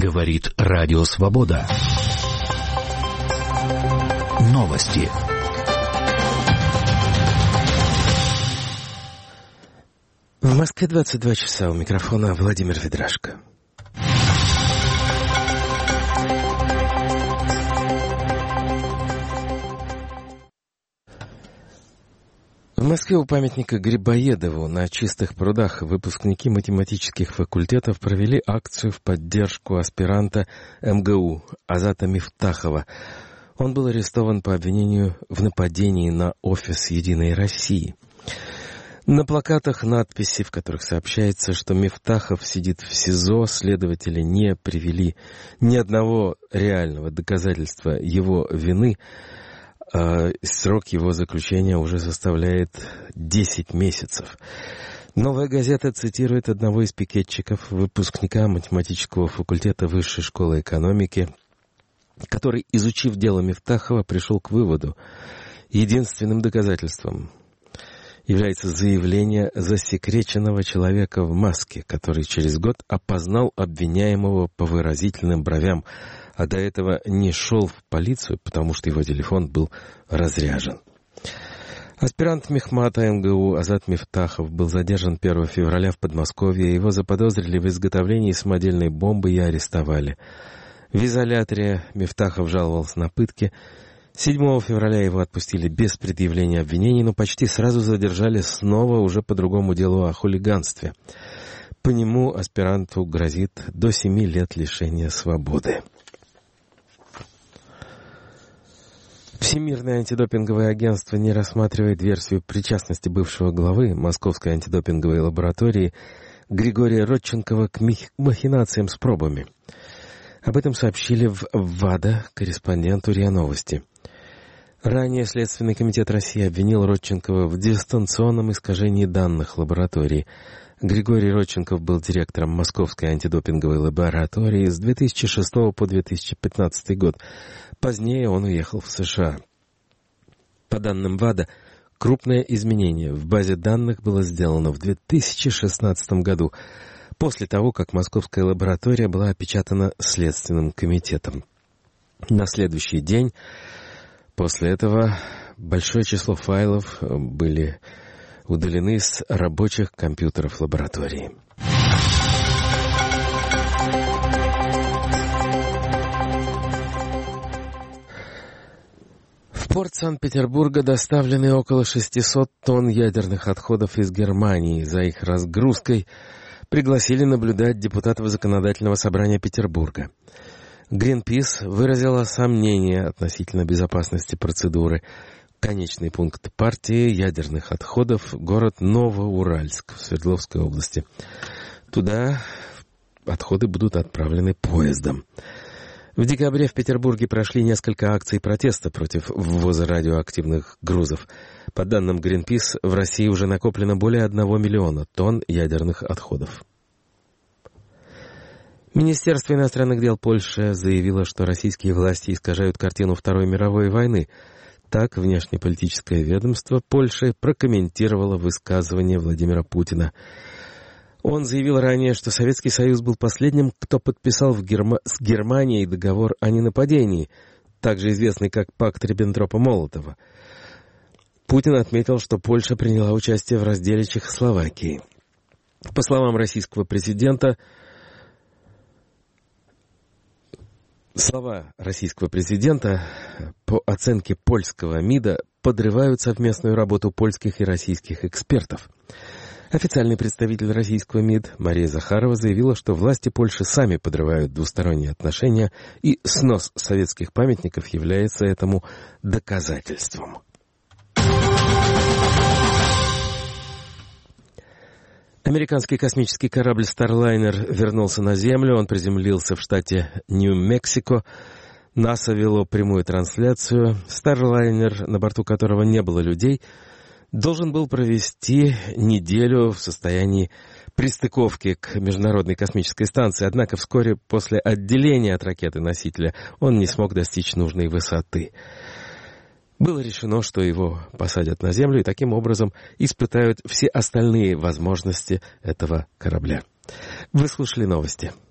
Говорит Радио Свобода. Новости. В Москве 22 часа. У микрофона Владимир Ведрашко. В Москве у памятника Грибоедову на Чистых прудах выпускники математических факультетов провели акцию в поддержку аспиранта МГУ Азата Мифтахова. Он был арестован по обвинению в нападении на офис «Единой России». На плакатах надписи, в которых сообщается, что Мифтахов сидит в СИЗО, следователи не привели ни одного реального доказательства его вины. Срок его заключения уже составляет 10 месяцев. «Новая газета» цитирует одного из пикетчиков, выпускника математического факультета Высшей школы экономики, который, изучив дело Мифтахова, пришел к выводу: единственным доказательством является заявление засекреченного человека в маске, который через год опознал обвиняемого по выразительным бровям, а до этого не шел в полицию, потому что его телефон был разряжен. Аспирант мехмата МГУ Азат Мифтахов был задержан 1 февраля в Подмосковье. Его заподозрили в изготовлении самодельной бомбы и арестовали. В изоляторе Мифтахов жаловался на пытки. 7 февраля его отпустили без предъявления обвинений, но почти сразу задержали снова уже по другому делу о хулиганстве. По нему аспиранту грозит до 7 лет лишения свободы. Всемирное антидопинговое агентство не рассматривает версию причастности бывшего главы Московской антидопинговой лаборатории Григория Родченкова к махинациям с пробами. Об этом сообщили в ВАДА корреспонденту РИА Новости. Ранее Следственный комитет России обвинил Родченкова в дистанционном искажении данных лаборатории. Григорий Родченков был директором Московской антидопинговой лаборатории с 2006 по 2015 год. Позднее он уехал в США. По данным ВАДА, крупное изменение в базе данных было сделано в 2016 году, после того, как Московская лаборатория была опечатана Следственным комитетом. На следующий день после этого большое число файлов были удалены с рабочих компьютеров лаборатории. В порт Санкт-Петербурга доставлены около 600 тонн ядерных отходов из Германии. За их разгрузкой пригласили наблюдать депутатов Законодательного собрания Петербурга. Гринпис выразила сомнения относительно безопасности процедуры. Конечный пункт партии ядерных отходов — город Новоуральск в Свердловской области. Туда отходы будут отправлены поездом. В декабре в Петербурге прошли несколько акций протеста против ввоза радиоактивных грузов. По данным Greenpeace, в России уже накоплено более 1 миллиона тонн ядерных отходов. Министерство иностранных дел Польши заявило, что российские власти искажают картину Второй мировой войны. Так, внешнеполитическое ведомство Польши прокомментировало высказывание Владимира Путина. Он заявил ранее, что Советский Союз был последним, кто подписал с Германией договор о ненападении, также известный как Пакт Риббентропа-Молотова. Путин отметил, что Польша приняла участие в разделе Чехословакии. По словам российского президента, слова российского президента, по оценке польского МИДа, подрывают совместную работу польских и российских экспертов. Официальный представитель российского МИД Мария Захарова заявила, что власти Польши сами подрывают двусторонние отношения, и снос советских памятников является этому доказательством. Американский космический корабль Starliner вернулся на Землю. Он приземлился в штате Нью-Мексико. НАСА вело прямую трансляцию. Starliner, на борту которого не было людей, должен был провести неделю в состоянии пристыковки к Международной космической станции. Однако вскоре после отделения от ракеты-носителя он не смог достичь нужной высоты. Было решено, что его посадят на Землю и таким образом испытают все остальные возможности этого корабля. Вы слушали новости.